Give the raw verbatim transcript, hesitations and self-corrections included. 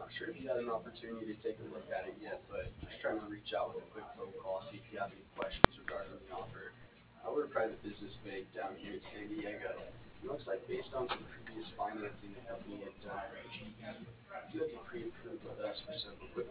not sure if you had an opportunity to take a look at it yet, but just trying to reach out with a quick phone call, see if you have any questions regarding the offer. Uh, we're a private business bank down here in San Diego. It looks like based on some previous financing the company had done for G E, you do have you pre-approved with us for some equipment